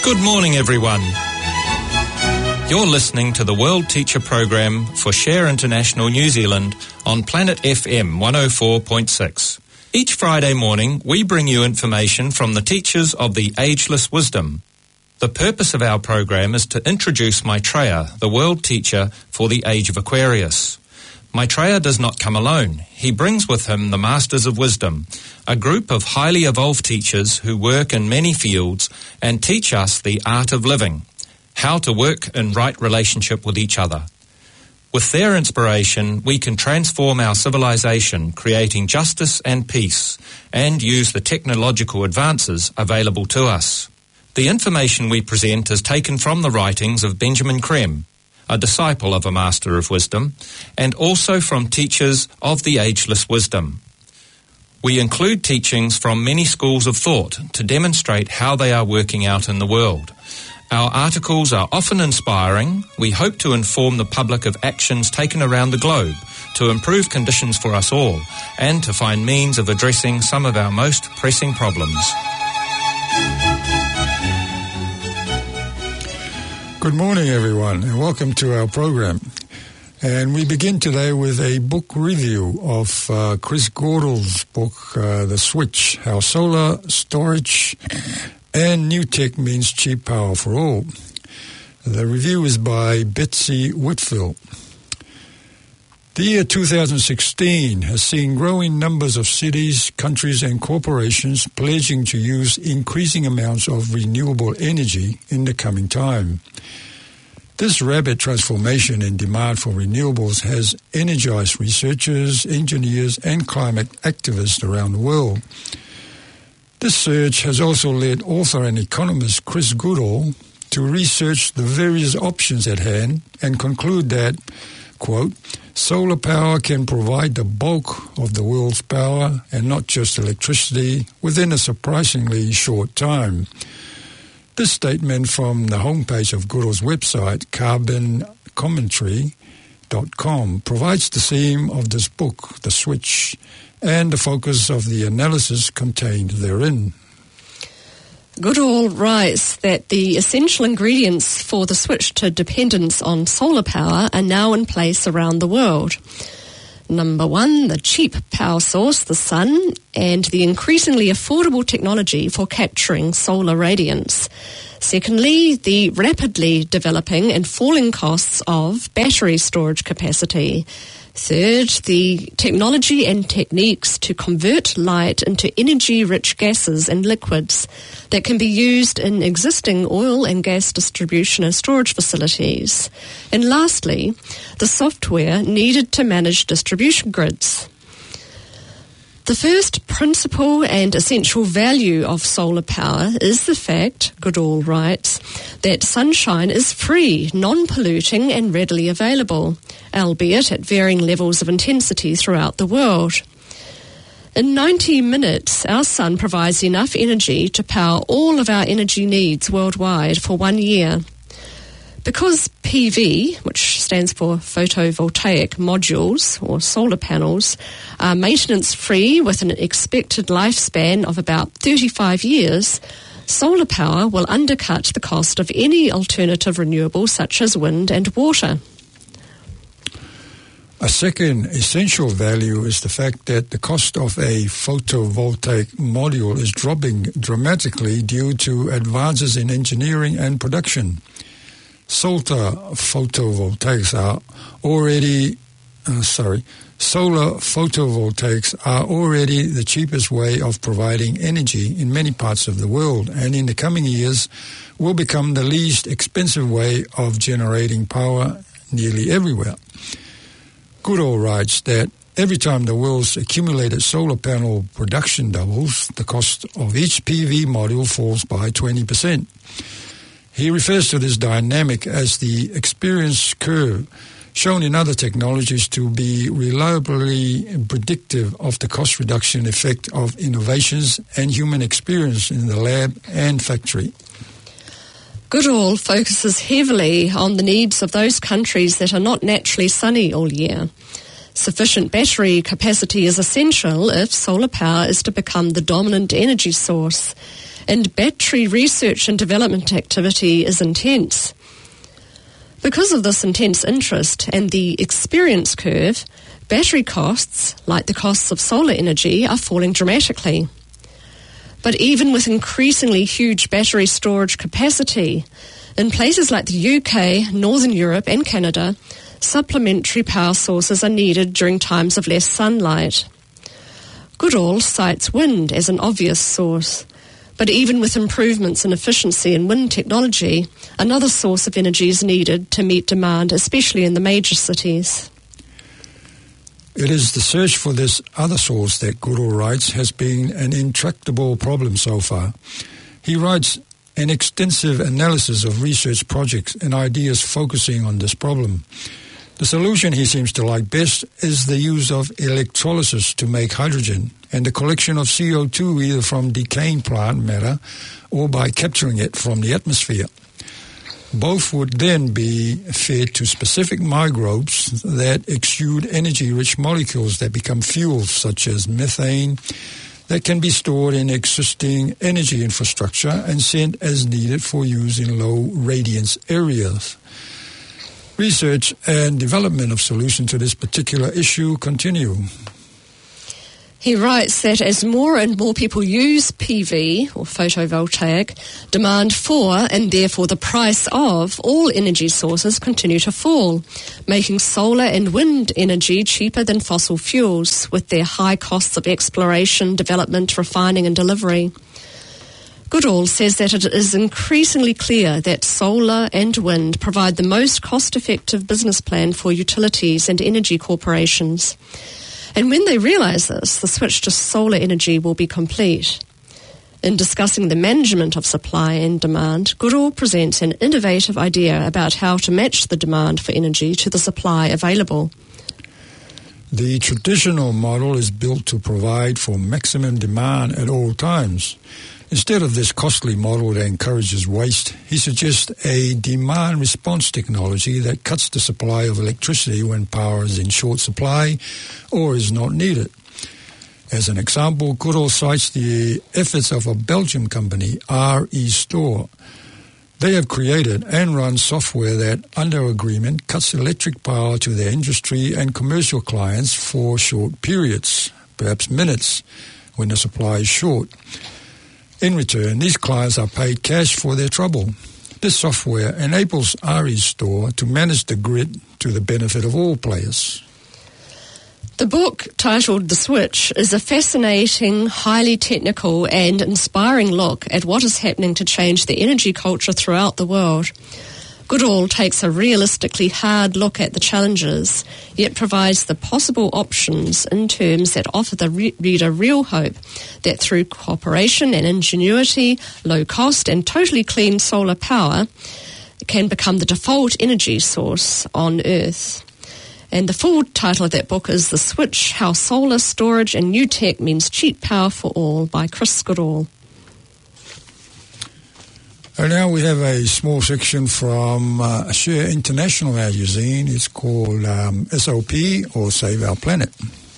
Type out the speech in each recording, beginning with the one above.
Good morning, everyone. You're listening to the World Teacher Program for Share International New Zealand on Planet FM 104.6. Each Friday morning, we bring you information from the teachers of the Ageless Wisdom. The purpose of our program is to introduce Maitreya, the World Teacher for the Age of Aquarius. Maitreya does not come alone. He brings with him the Masters of Wisdom, a group of highly evolved teachers who work in many fields and teach us the art of living, how to work in right relationship with each other. With their inspiration, we can transform our civilization, creating justice and peace, and use the technological advances available to us. The information we present is taken from the writings of Benjamin Creme, a disciple of a Master of Wisdom, and also from teachers of the Ageless Wisdom. We include teachings from many schools of thought to demonstrate how they are working out in the world. Our articles are often inspiring. We hope to inform the public of actions taken around the globe to improve conditions for us all and to find means of addressing some of our most pressing problems. Good morning, everyone, and welcome to our program. And we begin today with a book review of Chris Gordell's book, The Switch, How Solar Storage and New Tech Means Cheap Power for All. The review is by Betsy Whitfield. The year 2016 has seen growing numbers of cities, countries and corporations pledging to use increasing amounts of renewable energy in the coming time. This rapid transformation in demand for renewables has energized researchers, engineers and climate activists around the world. This surge has also led author and economist Chris Goodall to research the various options at hand and conclude that, quote, solar power can provide the bulk of the world's power and not just electricity within a surprisingly short time. This statement from the homepage of Goodall's website, carboncommentary.com, provides the theme of this book, The Switch, and the focus of the analysis contained therein. Goodall writes that the essential ingredients for the switch to dependence on solar power are now in place around the world. Number one, the cheap power source, the sun, and the increasingly affordable technology for capturing solar radiance. Secondly, the rapidly developing and falling costs of battery storage capacity. Third, the technology and techniques to convert light into energy-rich gases and liquids that can be used in existing oil and gas distribution and storage facilities. And lastly, the software needed to manage distribution grids. The first principle and essential value of solar power is the fact, Goodall writes, that sunshine is free, non-polluting and readily available, albeit at varying levels of intensity throughout the world. In 90 minutes, our sun provides enough energy to power all of our energy needs worldwide for 1 year. Because PV, which stands for photovoltaic modules or solar panels, are maintenance-free with an expected lifespan of about 35 years, solar power will undercut the cost of any alternative renewable such as wind and water. A second essential value is the fact that the cost of a photovoltaic module is dropping dramatically due to advances in engineering and production. Solar photovoltaics are already the cheapest way of providing energy in many parts of the world, and in the coming years will become the least expensive way of generating power nearly everywhere. Goodall writes that every time the world's accumulated solar panel production doubles, the cost of each PV module falls by 20%. He refers to this dynamic as the experience curve, shown in other technologies to be reliably predictive of the cost reduction effect of innovations and human experience in the lab and factory. Goodall focuses heavily on the needs of those countries that are not naturally sunny all year. Sufficient battery capacity is essential if solar power is to become the dominant energy source. and battery research and development activity is intense. Because of this intense interest and the experience curve, battery costs, like the costs of solar energy, are falling dramatically. But even with increasingly huge battery storage capacity, in places like the UK, Northern Europe and Canada, supplementary power sources are needed during times of less sunlight. Goodall cites wind as an obvious source, but even with improvements in efficiency in wind technology, another source of energy is needed to meet demand, especially in the major cities. It is the search for this other source that Goodall writes has been an intractable problem so far. He writes an extensive analysis of research projects and ideas focusing on this problem. The solution he seems to like best is the use of electrolysis to make hydrogen and the collection of CO2 either from decaying plant matter or by capturing it from the atmosphere. Both would then be fed to specific microbes that exude energy-rich molecules that become fuels, such as methane, that can be stored in existing energy infrastructure and sent as needed for use in low radiance areas. Research and development of solutions to this particular issue continue. He writes that as more and more people use PV, or photovoltaic, demand for, and therefore the price of, all energy sources continue to fall, making solar and wind energy cheaper than fossil fuels, with their high costs of exploration, development, refining and delivery. Goodall says that it is increasingly clear that solar and wind provide the most cost-effective business plan for utilities and energy corporations. And when they realise this, the switch to solar energy will be complete. In discussing the management of supply and demand, Goodall presents an innovative idea about how to match the demand for energy to the supply available. The traditional model is built to provide for maximum demand at all times. Instead of this costly model that encourages waste, he suggests a demand response technology that cuts the supply of electricity when power is in short supply or is not needed. As an example, Goodall cites the efforts of a Belgian company, ReStore. They have created and run software that, under agreement, cuts electric power to their industry and commercial clients for short periods, perhaps minutes, when the supply is short. In return, these clients are paid cash for their trouble. This software enables ReStore to manage the grid to the benefit of all players. The book, titled The Switch, is a fascinating, highly technical and inspiring look at what is happening to change the energy culture throughout the world. Goodall takes a realistically hard look at the challenges, yet provides the possible options in terms that offer the reader real hope that through cooperation and ingenuity, low cost and totally clean solar power can become the default energy source on Earth. And the full title of that book is The Switch, How Solar Storage and New Tech Means Cheap Power for All by Chris Goodall. And now we have a small section from Share International magazine. It's called SOP, or Save Our Planet.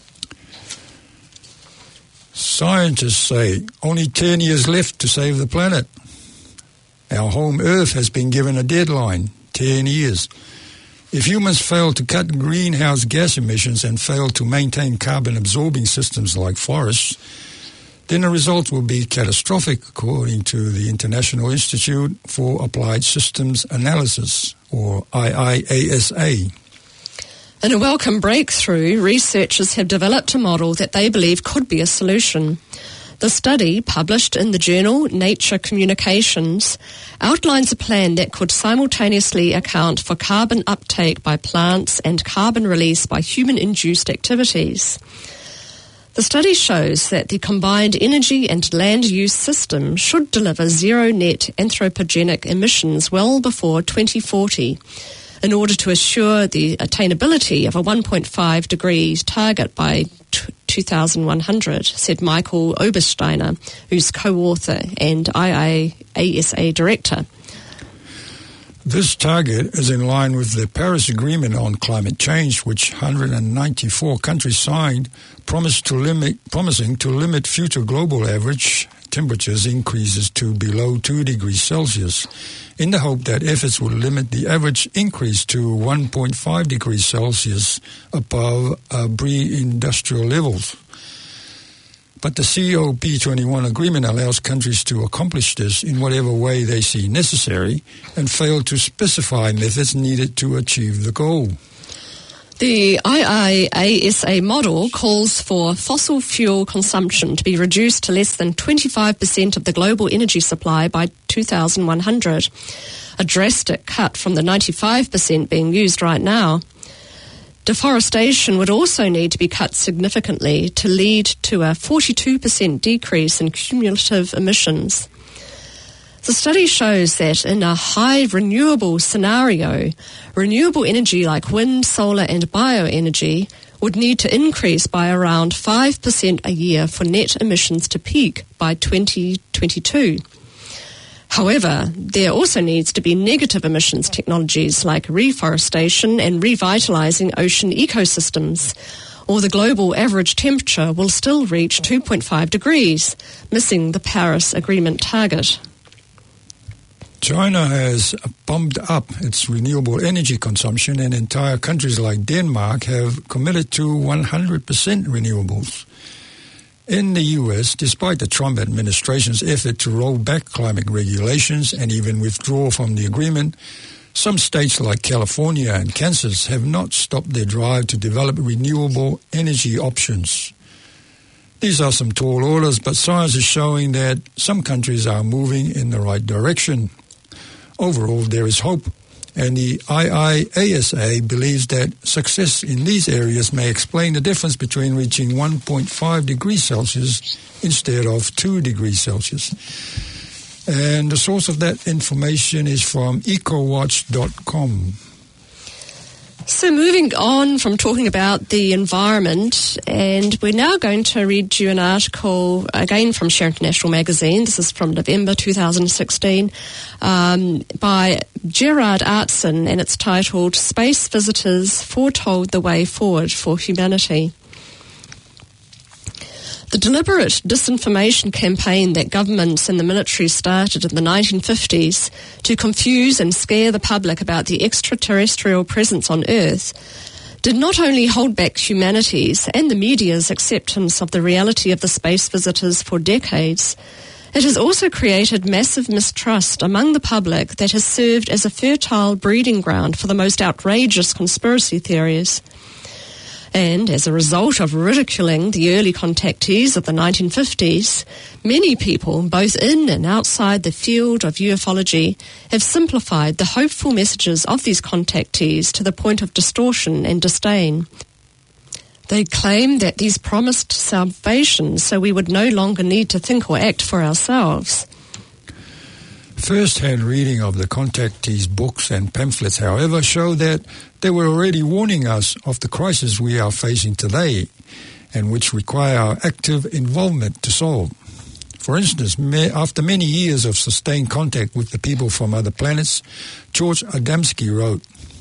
Scientists say only 10 years left to save the planet. Our home Earth has been given a deadline, 10 years. If humans fail to cut greenhouse gas emissions and fail to maintain carbon-absorbing systems like forests, then the result will be catastrophic, according to the International Institute for Applied Systems Analysis, or IIASA. In a welcome breakthrough, researchers have developed a model that they believe could be a solution. The study, published in the journal Nature Communications, outlines a plan that could simultaneously account for carbon uptake by plants and carbon release by human-induced activities. The study shows that the combined energy and land use system should deliver zero net anthropogenic emissions well before 2040 in order to assure the attainability of a 1.5 degrees target by 2100, said Michael Obersteiner, who's co-author and IIASA director. This target is in line with the Paris Agreement on Climate Change, which 194 countries signed, promising to limit future global average temperatures increases to below 2 degrees Celsius, in the hope that efforts will limit the average increase to 1.5 degrees Celsius above pre-industrial levels. But the COP21 agreement allows countries to accomplish this in whatever way they see necessary and fail to specify methods needed to achieve the goal. The IIASA model calls for fossil fuel consumption to be reduced to less than 25% of the global energy supply by 2100, a drastic cut from the 95% being used right now. Deforestation would also need to be cut significantly to lead to a 42% decrease in cumulative emissions. The study shows that in a high renewable scenario, renewable energy like wind, solar and bioenergy would need to increase by around 5% a year for net emissions to peak by 2022. However, there also needs to be negative emissions technologies like reforestation and revitalizing ocean ecosystems, or the global average temperature will still reach 2.5 degrees, missing the Paris Agreement target. China has bumped up its renewable energy consumption, and entire countries like Denmark have committed to 100% renewables. In the U.S., despite the Trump administration's effort to roll back climate regulations and even withdraw from the agreement, some states like California and Kansas have not stopped their drive to develop renewable energy options. These are some tall orders, but science is showing that some countries are moving in the right direction. Overall, there is hope, and the IIASA believes that success in these areas may explain the difference between reaching 1.5 degrees Celsius instead of 2 degrees Celsius. And the source of that information is from ecowatch.com. So moving on from talking about the environment, and we're now going to read you an article, again from Share International magazine. This is from November 2016, by Gerard Artson, and it's titled Space Visitors Foretold the Way Forward for Humanity. The deliberate disinformation campaign that governments and the military started in the 1950s to confuse and scare the public about the extraterrestrial presence on Earth did not only hold back humanity's and the media's acceptance of the reality of the space visitors for decades, it has also created massive mistrust among the public that has served as a fertile breeding ground for the most outrageous conspiracy theories. And as a result of ridiculing the early contactees of the 1950s, many people, both in and outside the field of ufology, have simplified the hopeful messages of these contactees to the point of distortion and disdain. They claim that these promised salvation so we would no longer need to think or act for ourselves. First-hand reading of the contactees' books and pamphlets, however, show that they were already warning us of the crisis we are facing today and which require our active involvement to solve. For instance, after many years of sustained contact with the people from other planets, George Adamski wrote,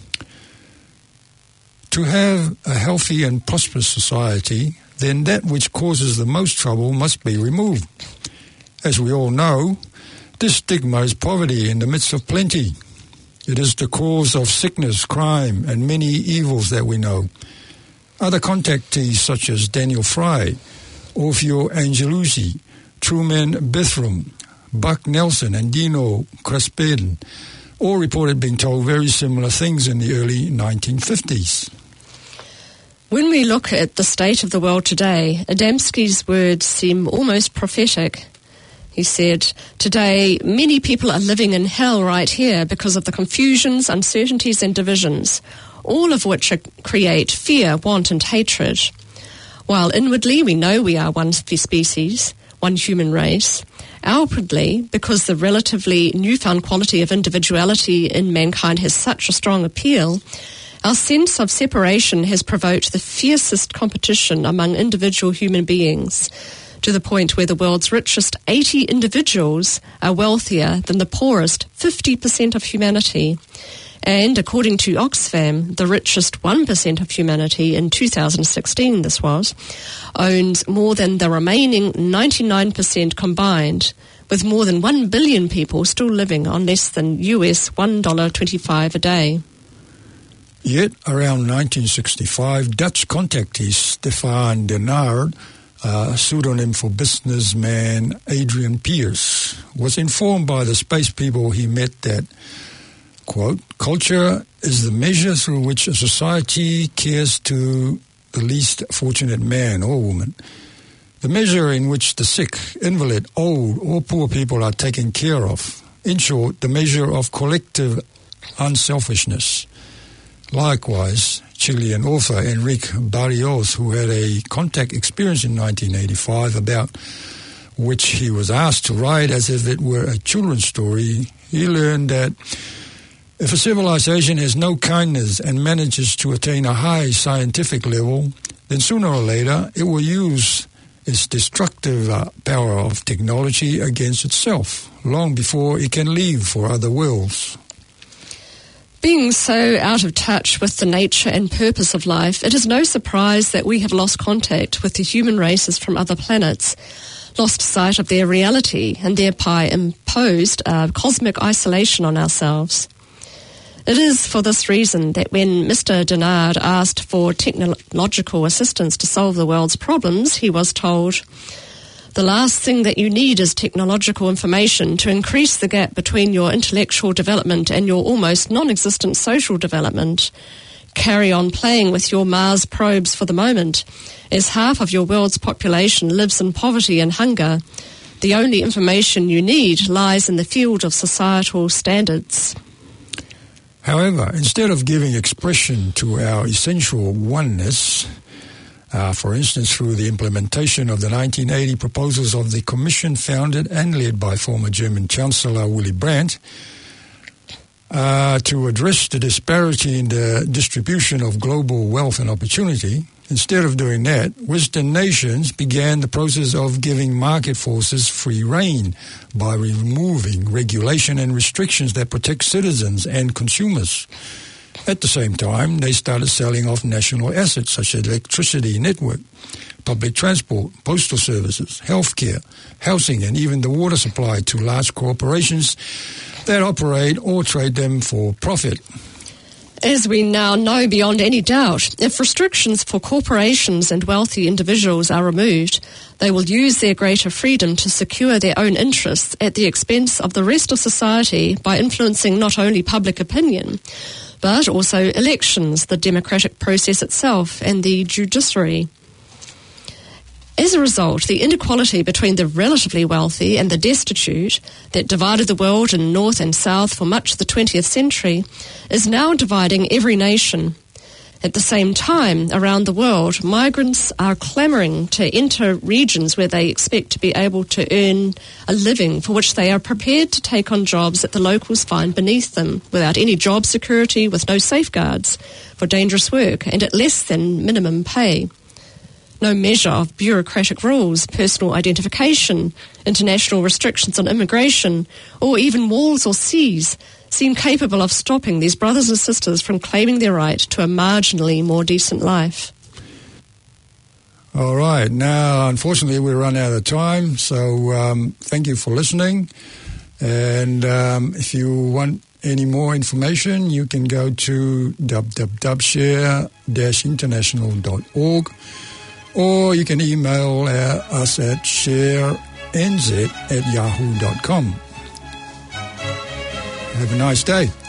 "To have a healthy and prosperous society, then that which causes the most trouble must be removed. As we all know, this stigma is poverty in the midst of plenty. It is the cause of sickness, crime, and many evils that we know. Other contactees such as Daniel Fry, Orfeo Angelucci, Truman Bithram, Buck Nelson, and Dino Crespin all reported being told very similar things in the early 1950s. When we look at the state of the world today, Adamski's words seem almost prophetic. He said, "Today, many people are living in hell right here because of the confusions, uncertainties and divisions, all of which create fear, want and hatred. While inwardly we know we are one species, one human race, outwardly, because the relatively newfound quality of individuality in mankind has such a strong appeal, our sense of separation has provoked the fiercest competition among individual human beings, to the point where the world's richest 80 individuals are wealthier than the poorest 50% of humanity. And according to Oxfam, the richest 1% of humanity in 2016, this was, owns more than the remaining 99% combined, with more than 1 billion people still living on less than US $1.25 a day. Yet, around 1965, Dutch contactee Stefan Denard, a pseudonym for businessman Adrian Pierce, was informed by the space people he met that, quote, culture is the measure through which a society cares to the least fortunate man or woman. The measure in which the sick, invalid, old, or poor people are taken care of. In short, the measure of collective unselfishness. Likewise, Chilean author Enrique Barrios, who had a contact experience in 1985 about which he was asked to write as if it were a children's story, he learned that if a civilization has no kindness and manages to attain a high scientific level, then sooner or later it will use its destructive power of technology against itself, long before it can leave for other worlds. Being so out of touch with the nature and purpose of life, it is no surprise that we have lost contact with the human races from other planets, lost sight of their reality, and thereby imposed cosmic isolation on ourselves. It is for this reason that when Mr. Denard asked for technological assistance to solve the world's problems, he was told, "The last thing that you need is technological information to increase the gap between your intellectual development and your almost non-existent social development. Carry on playing with your Mars probes for the moment, as half of your world's population lives in poverty and hunger. The only information you need lies in the field of societal standards." However, instead of giving expression to our essential oneness, for instance, through the implementation of the 1980 proposals of the Commission founded and led by former German Chancellor Willy Brandt, to address the disparity in the distribution of global wealth and opportunity, instead of doing that, Western nations began the process of giving market forces free rein by removing regulation and restrictions that protect citizens and consumers. At the same time, they started selling off national assets such as electricity network, public transport, postal services, healthcare, housing, and even the water supply to large corporations that operate or trade them for profit. As we now know beyond any doubt, if restrictions for corporations and wealthy individuals are removed, they will use their greater freedom to secure their own interests at the expense of the rest of society by influencing not only public opinion, but also elections, the democratic process itself, and the judiciary. As a result, the inequality between the relatively wealthy and the destitute that divided the world in North and South for much of the 20th century is now dividing every nation. At the same time, around the world, migrants are clamouring to enter regions where they expect to be able to earn a living for which they are prepared to take on jobs that the locals find beneath them, without any job security, with no safeguards for dangerous work, and at less than minimum pay. No measure of bureaucratic rules, personal identification, international restrictions on immigration, or even walls or seas seem capable of stopping these brothers and sisters from claiming their right to a marginally more decent life. All right. Now, unfortunately, we run out of time, so thank you for listening. And if you want any more information, you can go to www.share-international.org, or you can email us at sharenz@yahoo.com. Have a nice day.